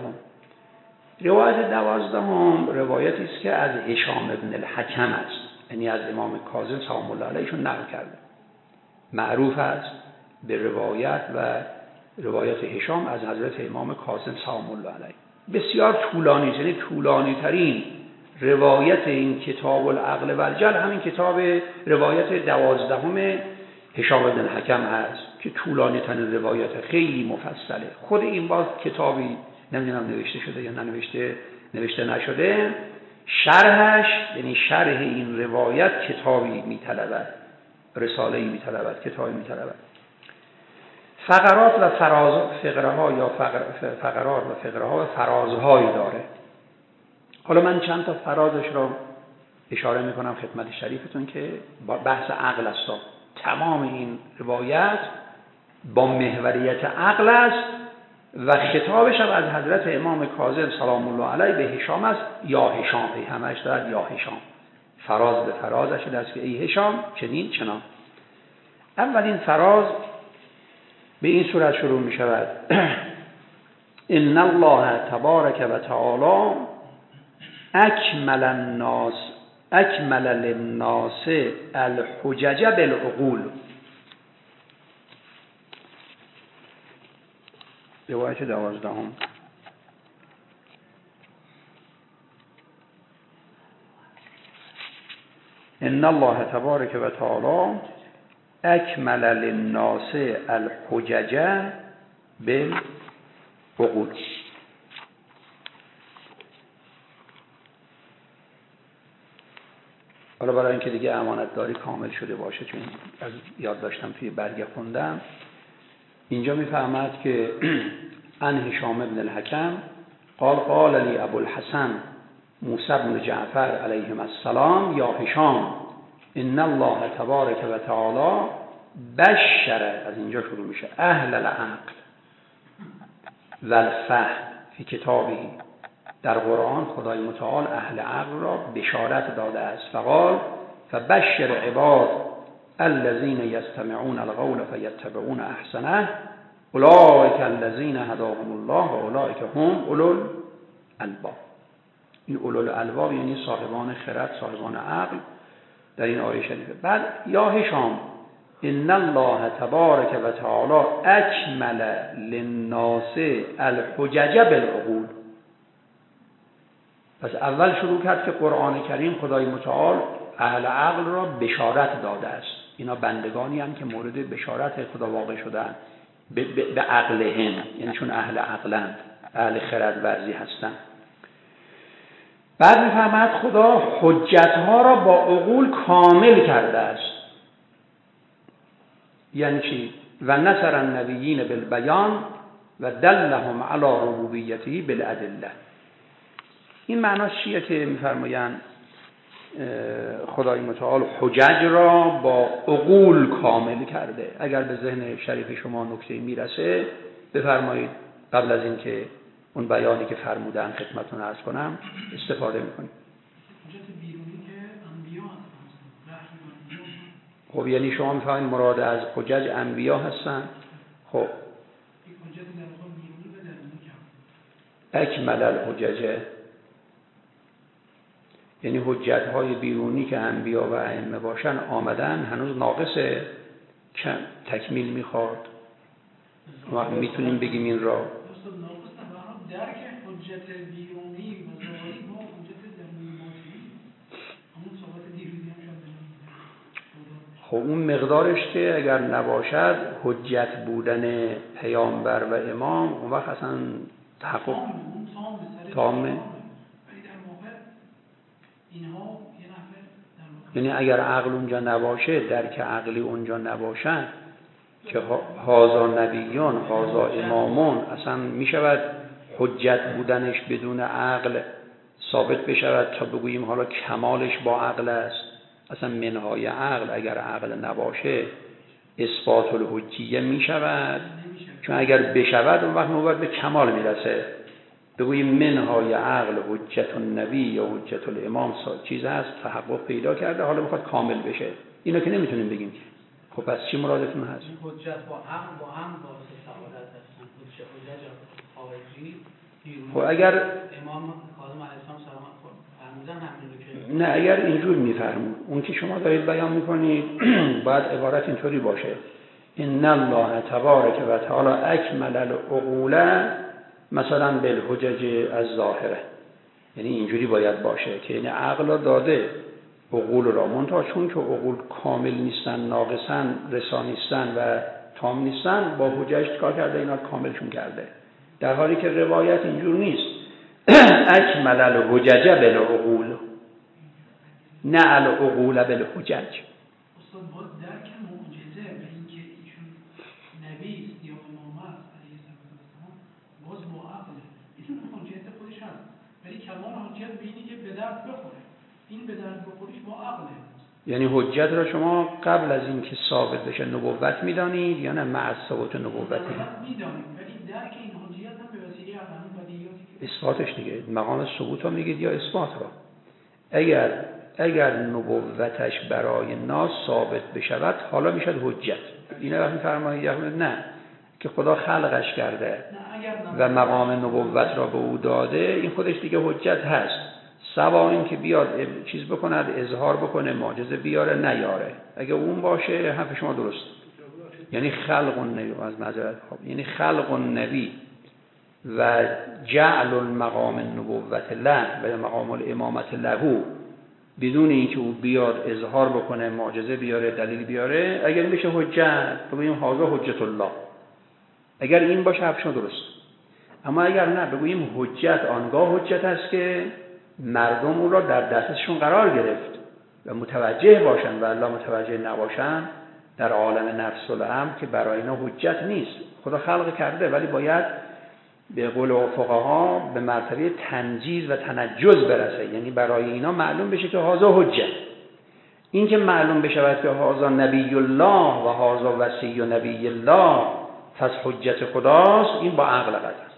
روایتی است که از هشام ابن الحکم است، یعنی از امام کاظم سلام الله علیهشون نقل کرده. معروف است به روایت و روایت هشام از حضرت امام کاظم سلام الله علیه. بسیار طولانی، یعنی طولانی ترین روایت این کتاب العقل و الجهل همین کتاب روایت 12 هشام ابن الحکم هست که طولانی ترین روایت، خیلی مفصله. خود این باز کتابی نمیدونم نوشته شده یا نوشته نشده، شرحش یعنی شرح این روایت کتابی میطلبد، رساله‌ای میطلبد، کتابی میطلبد. فقرات و فقره‌ها یا فقرات و فقره‌ها و فرازهایی داره. حالا من چند تا فرازش رو اشاره میکنم خدمت شریفتون که بحث عقل است. تمام این روایت با محوریت عقل است و خطابش هم از حضرت امام کاظم سلام الله علیه به هشام است. یا هشام، همش دارد یا هشام، فراز به فرازش است که ای هشام چنین چنان. اولین فراز به این صورت شروع می شود: ان الله تبارک و تعالی اکمل للناس الحجج بالعقول. روایت 12. ان الله تبارک و تعالی اکمل للناس الحجج بالعقول. حالا برای اینکه دیگه امانت داری کامل شده باشه، چون از یاد داشتم توی برگه خوندم، اینجا میفهمد که عن هشام ابن الحکم قال لی ابو الحسن موسی بن جعفر علیهم السلام یا هشام ان الله تبارک و تعالی بشر، از اینجا شروع میشه، اهل العقل و الفهم فی کتابه. در قرآن خدای متعال اهل عقل را بشارت داده است. فقال فبشر عباد الذين يستمعون القول فيتبعون احسنه اولئک الذين هداهم الله و اولئک هم اولو الالباب. این اولو الالباب یعنی صاحبان خرد، صاحبان عقل در این آیه شریفه. بعد یا هشام ان الله تبارک و تعالی اکمل للناس الحجج بالعقول. پس اول شروع کرد که قرآن کریم خدای متعال اهل عقل را بشارت داده است. اینا بندگانی هم که مورد بشارت خدا واقع شدن به عقلهم، یعنی چون اهل عقلند، اهل خرد ورزی هستند. بعد میفهمد خدا حجتها را با عقول کامل کرده است. یعنی چی؟ و نصر النبیین بالبیان و دلهم علی ربوبیته بالادله. این معناش چیه که میفرمایند خدای متعال حجج را با عقول کامل کرده؟ اگر به ذهن شریف شما نکته میرسه بفرمایید قبل از اینکه اون بیانی که فرمودن خدمتتون عرض کنم استفاده میکنیم. خب یعنی شما میفهمید مراد از حجج انبیا هستن. خب اکمل الحجج یعنی حجت‌های بیرونی که انبیا و ائمه باشن آمدن، هنوز ناقصه، کم تکمیل میخواد. ما میتونیم بگیم این را درک حجت بیرونی و ظاهری با حجت درونی باطنی همون صحبت دیروزی هم شد. خب اون مقدارش که اگر نباشد حجت بودن پیامبر و امام، اون وقت اصلا تحقق تامه. یعنی اگر عقل اونجا نباشه، درک عقلی اونجا نباشن که هازا نبیون هازا امامون، اصلا میشود حجت بودنش بدون عقل ثابت بشود تا بگوییم حالا کمالش با عقل است. اصلا منهای عقل اگر عقل نباشه اثبات الحجیه میشود، چون اگر بشود اون وقت نوبت به کمال میرسه. بگوییم منهای عقل حجت النبی یا حجت الامام چیز هست، تحقق پیدا کرده، حالا میخواد کامل بشه. اینو که نمیتونیم بگیم. خب پس چی مرادتون هست؟ حجت با عقل با هم واسه سعادت هستن. حجت خارجی خب اگر امام کاظم علیه السلام فرمودن همین که نه، اگر اینجور میفرمود، اون که شما دارید بیان میکنید باید عبارت اینطوری باشه: ان الله تبارک و تعالی اکمل العقول مثلا بالحجج الظاهره. یعنی اینجوری باید باشه که یعنی عقل را داده، عقول را منتها چون که عقول کامل نیستن، ناقصن، رسا نیستن و تام نیستن، با حجج کار کرده، اینا کاملشون کرده. در حالی که روایت اینجور نیست. اکمل الحجج بالعقول نه العقول بالحجج. استاد باز درک معجزه و اینکه ایشون نبی است یا امام است علیه السلام باز با عقل ایشون حجت خودش هست، ولی کمال حجت به اینه که به درد بخوره. این به درد بخوریش با عقله. یعنی حجت را شما قبل از اینکه ثابت بشه نبوت میدانید یا نه مع ثبوت نبوتی؟ میدانید، ولی درک این حجیت هم به وسیله عقل بدیهیاتی که اثباتش دیگه مقام ثبوت رو میگید یا اثبات را. اگر نبوتش برای ناس ثابت بشود حالا میشد حجت. اینه وقتی فرمایید نه که خدا خلقش کرده و مقام نبوت را به او داده، این خودش دیگه حجت هست. سوا این که بیاد چیز بکند، اظهار بکنه، معجزه بیاره نیاره، اگه اون باشه حرف شما درست. یعنی خلق النبی از معذرت یعنی خلق النبی و جعل المقام النبوت له و مقام الامامت له بدون اینکه او بیاد اظهار بکنه، معجزه بیاره، دلیل بیاره، اگر این بشه حجت بگوییم هذا حجت الله. اگر این باشه حرف شما درست. اما اگر نه بگوییم حجت آنگاه حجت است که مردم او را در دستشون قرار گرفت و متوجه باشن و الله متوجه نباشن در عالم نفس و الامر که برای اینا حجت نیست. خدا خلق کرده ولی باید به قول فقها به مرتبه تنجیز و تنجز برسه، یعنی برای اینا معلوم بشه که هذا حجت. این که معلوم بشه که هذا نبی الله و هذا وصی نبی الله پس حجت خداست، این با عقل قطع است.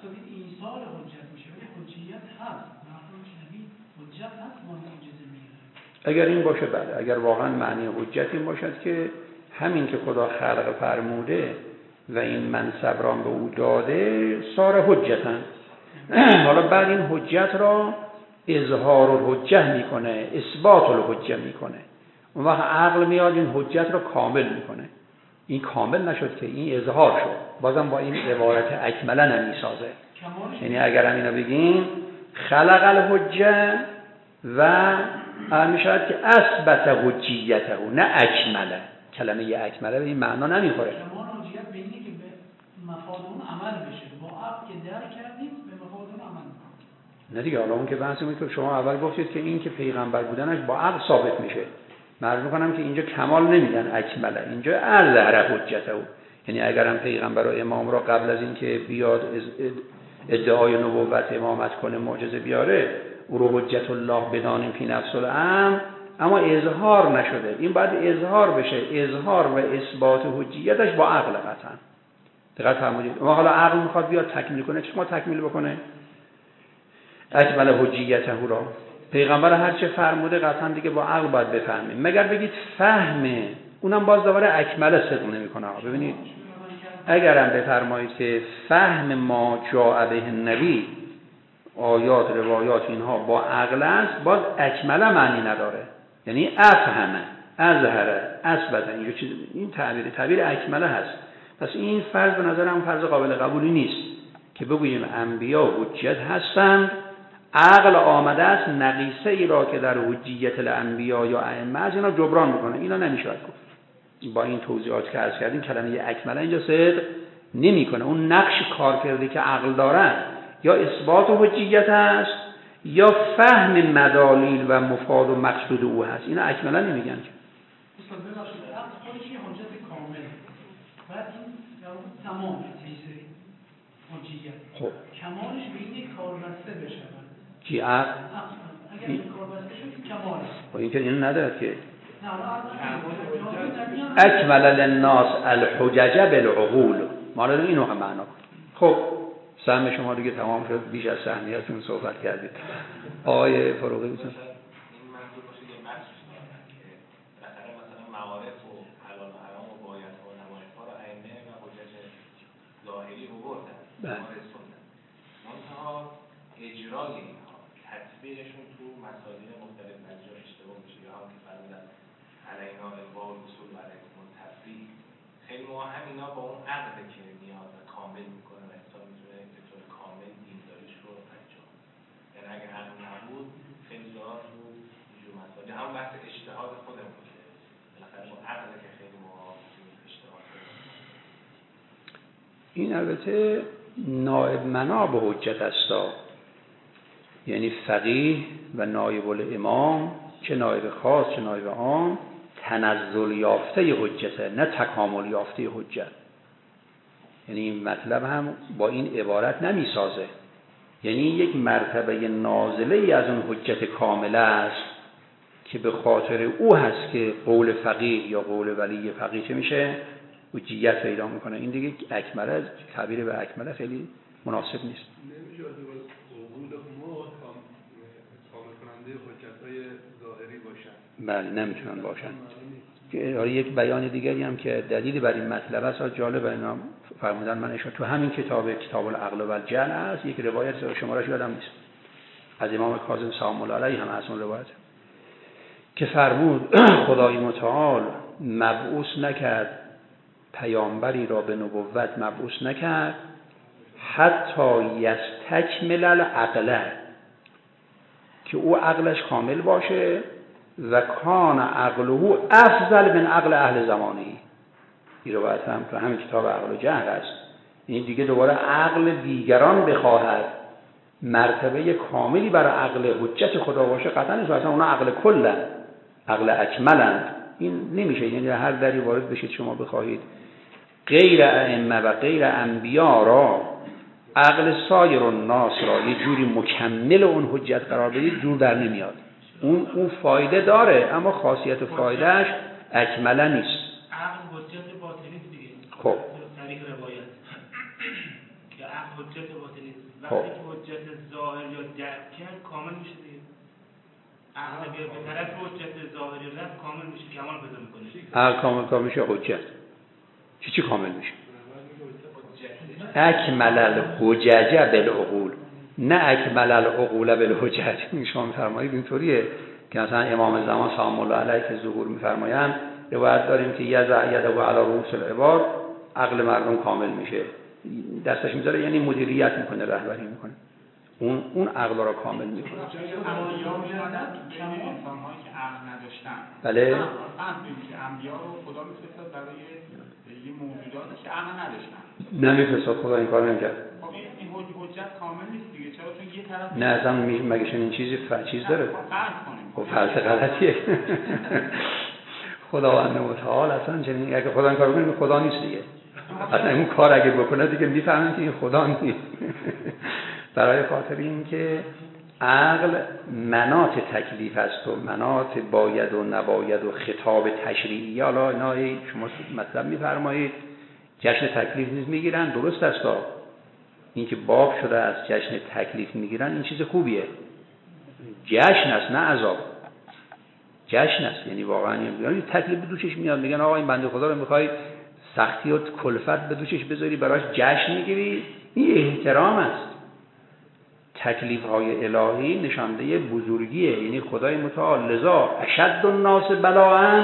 اگر این باشه بله، اگر واقعا معنی حجت این باشد که همین که خدا خلق فرموده و این منصب را به او داده سار حجتن. حالا بعد این حجت را اظهار الحجه میکنه، اثبات الحجه میکنه، اون وقت عقل میاد این حجت را کامل میکنه. این کامل نشد که این اظهار شد، بازم با این عبارت اکملا نمیسازه. یعنی اگر هم اینو بگیم خلق الحجه و میشود که اثبت حجیته نه اکمله. کلمه اکمله به این معنا نمیخوره. کمال حجیت به اینه که به مفاد اون عمل بشه، با عقل که درک کردیم به مفاد اون عمل کنیم. نه دیگه، حالا اون که بحثی که شما اول گفتید که این که پیغمبر بودنش با عقل ثابت میشه. معلوم میکنم که اینجا کمال نمیگن اکمله، اینجا اظهر حجته. یعنی اگرم پیغمبر و امام را قبل از این که بیاد ادعای نبوت امامت کنه، معجزه بیاره، او رو حجت الله بدانیم فی نفس الامر، اما اظهار نشده. این باید اظهار بشه. اظهار و اثبات حجیتش با عقل قطعا. دقت فرمودید. اما حالا عقل میخواد بیاد تکمیل کنه، چه ما تکمیل بکنه؟ اکمل حجیته را. پیغمبر هر چه فرموده قطعا دیگه با عقل باید بفهمیم. مگر بگید فهمه، اونم باز دوباره اکمل صدق نمیکنه. ببینید اگرم بفرمایید که فهم ما جاء به النبی، آیات روایات اینها با عقل است، باز اکمل معنی نداره. یعنی افهمه، اظهره، اثبته، این تعبیر اکمله هست. پس این فرض به نظرم فرض قابل قبولی نیست که بگوییم انبیا حجت هستند، عقل آمده است نقیصه ای را که در حجیت الانبیا یا ائمه از اینا جبران میکنه. اینا نمیشه گفت. با این توضیحات که عرض کردیم کلمه اکمله اینجا صدق نمیکنه. اون نقش کارکردی که عقل داره یا اثبات و حجیت است یا فهم مدالیل و مفاد و مقصود او هست. اینا اکملا نمیگن که. مثلا ببخشید عقل خودش یه حجت کامل. بعد این تمام تیسه حجیت. خب کمالش به این کاربسته بشه. کی عقل؟ اگر این کاربسته شد کماله. خب این که اینو نداره که. اکمل للناس الحجج بالعقول. مالا اینو هم معنا کن. خب سهم شما دیگه تمام شد، بیش از سهمیتون صحبت کردید. آقای فاروقی بسن. این منظور باشه که بحثش دارن که مثلا معارف و حلال و حرام و باید و نباید ها رو ائمه و حجت ظاهری رو بردن. منتها اجرای اینها، تطبیقشون تو مسائل مختلف نجا اشتباه میشه، یا هم که فرمودن علینا البال اصول و علیکم التفریق. خیلی ما همینا با اون عقل که نیاز کامل میکنه و انسان میتونه به طور کامل دینداریش رو انجام بده. یعنی اگه عقل نبود خیلی جاها تو اینجور مسائل هم بحث اجتهاد خودمون بوده، بالاخره با عقل که خیلی موقع میتونیم اجتهاد کنیم. این البته نائب منا به حجت است، یعنی فقیه و نایب الامام چه نایب خاص چه نایب عام تنزل یافته حجته، نه تکامل یافته حجت. یعنی این مطلب هم با این عبارت نمیسازه. یعنی یک مرتبه نازله ای از اون حجت کامله است که به خاطر او هست که قول فقیه یا قول ولی فقیه چه میشه؟ حجیت پیدا میکنه. این دیگه اکمله، تعبیر به اکمله خیلی مناسب نیست. نمیشه قول ما کامل کننده حجت‌های ظاهری باشن. بله نمیتونن باشن. یک بیان دیگری هم که دلیلی بر این مطلب است جالب اینا فرمودن، من اشاره تو همین کتاب العقل و الجهل است، یک روایت شمارش یادم نیست از امام کاظم سلام الله علیه هم از اون روایت که فرمود خدای متعال مبعوث نکرد پیامبری را به نبوت مبعوث نکرد حتی یستکمل العقل، که او عقلش کامل باشه و کان عقله افضل من عقل اهل زمانی. این روایت هم تو همین کتاب عقل و جهل است. این دیگه دوباره عقل دیگران بخواهد مرتبه کاملی برای عقل حجت خدا باشه قطعا نیست، اصلا اونا عقل کلن، عقل اکملن. این نمیشه، یعنی هر دری وارد بشید شما بخواهید غیر ائمه و غیر انبیا را عقل سایر الناس را یه جوری مکمل اون حجت قرار بدید جور در نمیاد. اون فایده داره اما خاصیت فایدهش اکمله نیست. عقل حجت باطلی است دیگه. خب طریق روایت که عقل حجت باطلی است. خب وقتی که حجت ظاهر یا درک کرد کامل میشه دیگه. عقل اگر به طرف حجت ظاهری رفت کامل میشه، کمال پیدا میکنه. عقل کامل میشه حجت. چی کامل میشه؟ اکمل الحجج بالعقول، نه اکمل العقول بالحجج. شما می‌فرمایید اینطوریه که مثلا امام زمان سلام الله علیه که ظهور می‌فرمایند روایت داریم که یضع یده علی رؤوس العباد، عقل مردم کامل میشه، دستش میذاره، یعنی مدیریت میکنه، رهبری میکنه، اون عقل را کامل میکنه. انسان‌هایی که عقل نداشتن، بله فهمید که انبیا رو خدا می‌فرستاد برای یه موجوداتی که عقل نداشتن. نمی‌فرستاد، خدا این کار نمی‌کرد. خب این حجت کامل نیست دیگه، چرا؟ چون یه طرف نه اصلا مگه چنین چیزی چیز داره؟ فرض کنیم. خب فرض غلطیه. خداوند متعال اصلا چنین، اگه خدا این کار بکنه خدا نیست دیگه. اصلا اون کار اگه بکنه دیگه میفهمن که این خدا نیست. برای خاطر این که عقل مناط تکلیف است و مناط باید و نباید و خطاب تشریعی، حالا اینا شما مطلب میفرمایید جشن تکلیف نیز میگیرن، درست است، این که باب شده از جشن تکلیف میگیرن این چیز خوبیه، جشن است نه عذاب، جشن است، یعنی واقعا یعنی تکلیف به دوشش میاد، میگن آقا این بنده خدا رو میخوای سختی و کلفت به دوشش بذاری براش جشن میگیری، این احترام است. تکلیف های الهی نشانده بزرگیه، یعنی خدای متعال لذا اشد الناس بلاء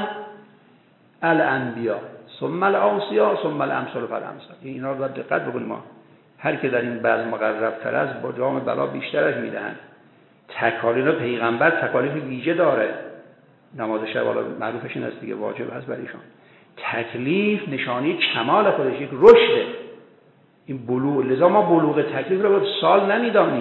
الانبیاء ثم الاوصیاء ثم الامثال فالامثال. اینا رو باید دقت بکنیم، ما هر که در این بزم مقرب‌تر است با جام بلا بیشترش میدهن. تکالیف پیغمبر تکالیف ویژه داره، نماز شب حالا معروفش این است دیگه، واجب هست برای ایشان. تکلیف نشانی کمال خودش، یک رشده، این بلوغ، لذا ما بلوغ تکلیف رو با سال نمیدانیم،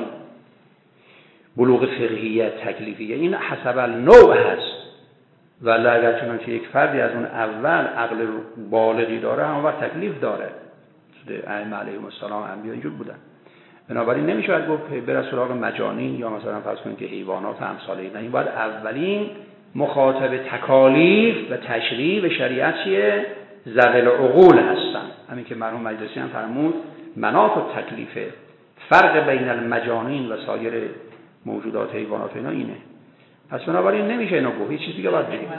بلوغ فقهیه تکلیفیه این حسب النوع هست، ولی اگر چنانچه یک فردی از اون اول عقل بالغی داره همون وقت تکلیف داره. ائمه علیهم السلام انبیا اینجور بودن. بنابراین نمیشه گفت بر سراغ مجانین یا مثلا فرض کنید که حیوانات امثال اینا. این باید اولین مخاطب تکالیف و تشریع و شریعت چیه؟ ذوی العقول هستن. همین که مرحوم مجلسی هم فرمود مناط التکلیف، فرق بین المجانین و سایر موجودات حیوانات اینا اینه. پس بنابراین نمیشه اینو گفت، هیچ چیز دیگه باید بگیم. از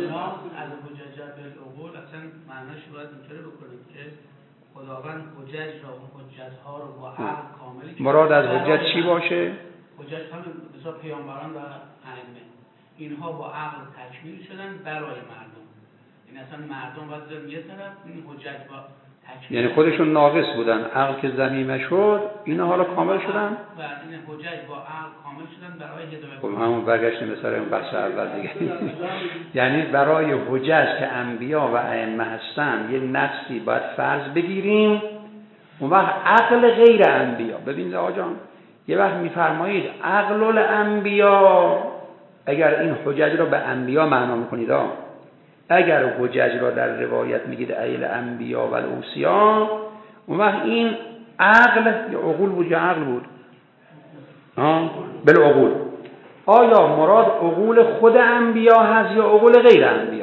حجت بالعقول اصلا معناش رو باید اینطوری بکنیم که خداوند حجت را و حجت‌ها رو با عقل کامل، مراد از حجت چی باشه؟ حجت همین مثلا پیامبران و ائمه، اینها با عقل تکمیل شدن برای مردم، یعنی اصلا مردم باید یه طرف این حجت با یعنی خودشون ناقص بودن، عقل که ضمیمه شد اینا حالا کامل شدن و این حجت با عقل کامل شدن برای هدایت. خب همون برگشتیم به سر اون بحث اول دیگه. یعنی برای حجت که انبیا و ائمه هستن یه نصی باید فرض بگیریم، اون وقت عقل غیر انبیا. ببینید آقا جان یه وقت میفرمایید عقل الانبیا، اگر این حجت رو به انبیا معنا میکنید، اگر حجج را در روایت میگید ایل انبیا و الاوصیا، اون وقت این عقل یا عقول بود یا عقل بود؟ بالعقول. آیا مراد عقول خود انبیا هست یا عقول غیر انبیا؟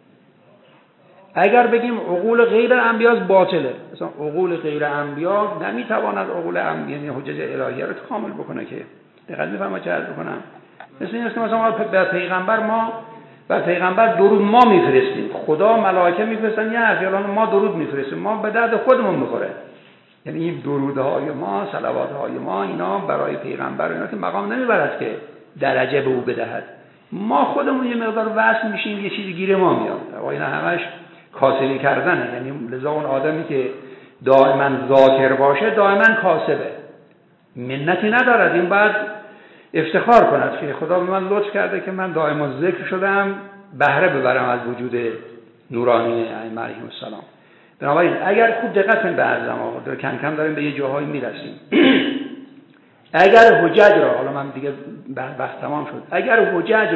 اگر بگیم عقول غیر انبیا باطله، مثلا عقول غیر انبیا نمیتواند عقول انبیا یعنی حجج الهیه رو کامل بکنه که دقت می‌فرمایید چه عرض بکنم. مثل این است که مثلا بر پیغمبر درود ما میفرستیم، خدا ملائکه میفرستن یه حرفی، ما درود میفرستیم، ما به درد خودمون میخوره. یعنی این درودهای ما، صلواتهای ما، اینا برای پیغمبر اینا که مقام نمیبرد که درجه به او بدهد. ما خودمون یه مقدار وصل میشیم، یه چیزی گیر ما میاد. و اینا همش کاسبی کردنه. یعنی لذا اون آدمی که دائما ذاکر باشه دائما کاسبه، منتی ندارد. این بعد افتخار کند که خدا به من لطف کرده که من دائما ذکر شدم، بهره ببرم از وجود نورانی ائمه علیهم السلام. بنابراین اگر خوب دقت کنید به عرضم آقا، کم کم داریم به یه جاهایی میرسیم. اگر حجج را، حالا من دیگه بحث تمام شد، اگر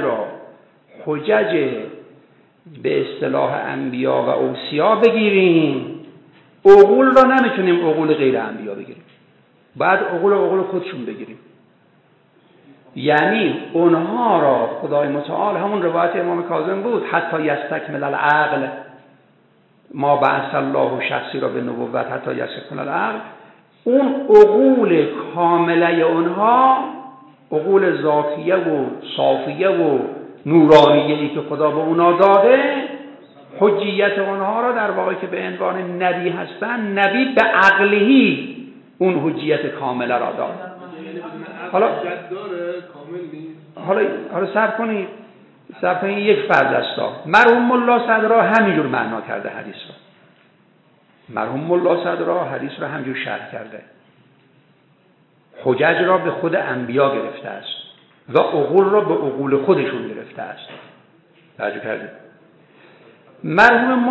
حجج به اصطلاح انبیا و اوصیا بگیریم، عقول را نمیتونیم عقول غیر انبیا بگیریم، بعد عقول خودشون بگیریم. یعنی اونها را خدای متعال، همون روایت امام کاظم بود، حتی یستکمل العقل، ما بعث الله شخصی را به نبوت حتی یستکمل العقل، اون عقول کامله اونها، عقول ذاتیه و صافیه و نورانیه‌ای که خدا به اونا داده، حجیت اونها را در واقع که به عنوان نبی هستن، نبی به عقلهی اون حجیت کامله را داد. حالا صبر کنید یک فرد است. مرحوم ملا صدرا همینجور معنا کرده حدیث را. مرحوم ملا صدرا حدیث را همینجور شرح کرده. حجج را به خود انبیا گرفته است و عقول را به عقول خودشون گرفته است. توجه کردید؟ مرحوم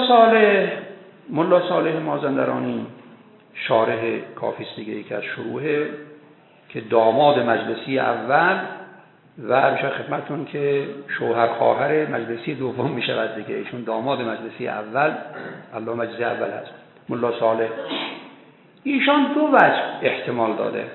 ملا صالح مازندرانی شارح کافیست دیگه، یکی از شروحه، که داماد مجلسی اول و میشه خدمتتون که شوهر خواهر مجلسی دوم میشود دیگه. ایشون داماد مجلسی اول، الله مجلسی اول هست، ملا صالح. ایشان دو وجه احتمال داده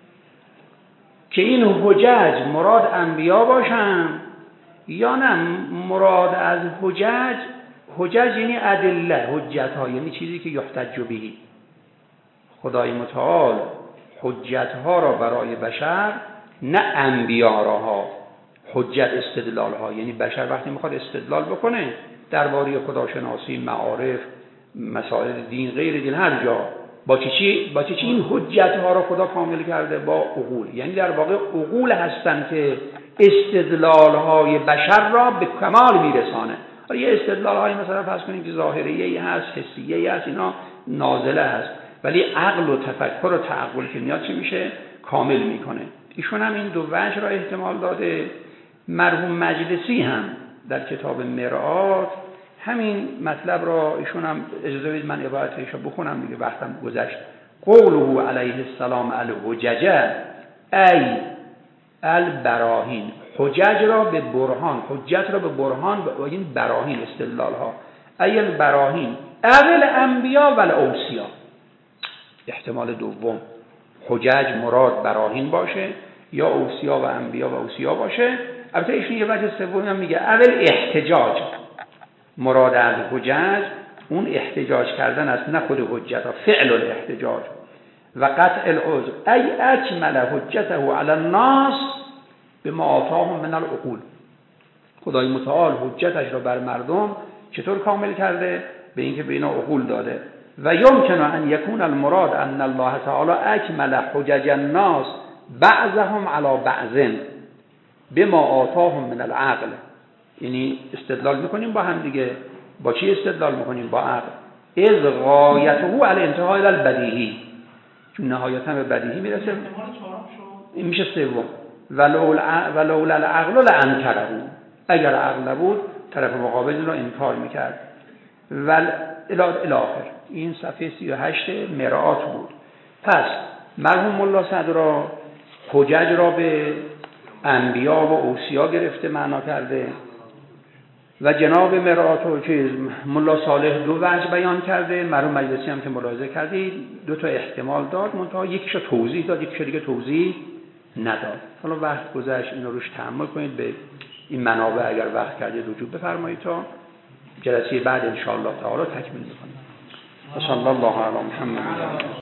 که این حجج مراد انبیا باشن یا نه مراد از حجج یعنی ادله، حجت ها، یعنی چیزی که یحتج بهی. خدای متعال حجت ها را برای بشر، نه انبیا را ها، حجت استدلال ها، یعنی بشر وقتی میخواد استدلال بکنه درباره خداشناسی، معارف، مسائل دین، غیر دین، هر جا با چی این حجت ها را خدا کامل کرده؟ با عقول. یعنی در واقع عقول هستن که استدلال های بشر را به کمال میرسانه. یه استدلال های مثلا فرض کنیم که ظاهریه هست، حسیه هست، اینا نازله هست، ولی عقل و تفکر و تعقل که میاد چی میشه؟ کامل میکنه. ایشون هم این دو وجه را احتمال داده. مرحوم مجلسی هم در کتاب مرآت همین مطلب را، ایشون هم اجازه بدید من عبارتش رو بخونم دیگه، وقتم گذشت. قوله علیه السلام الحجج ای البراهین، حجج را به برهان، حجت را به برهان و این براهین استدلال ها، ای البراهین اول انبیا و الاوصیا. احتمال دوم، حجج مراد براهین باشه یا اوصیا و انبیا و اوصیا باشه. البته ایشون یه وجه سومی هم میگه اول احتجاج، مراد از حجج اون احتجاج کردن است، نه خود حجت ها، فعل الاحتجاج و قطع العذر. ای اکمل حجته علی الناس بما آتاهم من العقول. خدای متعال حجتش را بر مردم چطور کامل کرده؟ به اینکه به اینا عقول داده. و یمکن ان یکون المراد ان الله تعالی اکمل حجج الناس بعضهم علی بعض بما آتاهم من العقل. یعنی استدلال میکنیم با هم دیگه. با چی استدلال میکنیم؟ با عقل. اذ غایته علی انتهای البدیهی، چون نهایتا به بدیهی میرسه. این میشه سوم. ولولا العقل لانکره، اگر عقل نبود طرف مقابل رو انکار میکرد. الاخر. این صفحه 38 مرآت بود. پس مرحوم ملا صدرا حجج را به انبیا و اوصیا گرفته معنا کرده و جناب مرآت و ملا صالح دو وجه بیان کرده. مرحوم مجلسی هم که ملاحظه کردید دو تا احتمال داد، منتها یکیشو توضیح داد، یکیشو دیگه توضیح نداد. حالا وقت گذشت، اینو روش تأمل کنید، به این منابع اگر وقت کردید رجوع بفرمایید تا جلسه بعد ان شاء الله تعالی تکمیل می‌کنیم. صلی الله علی محمد.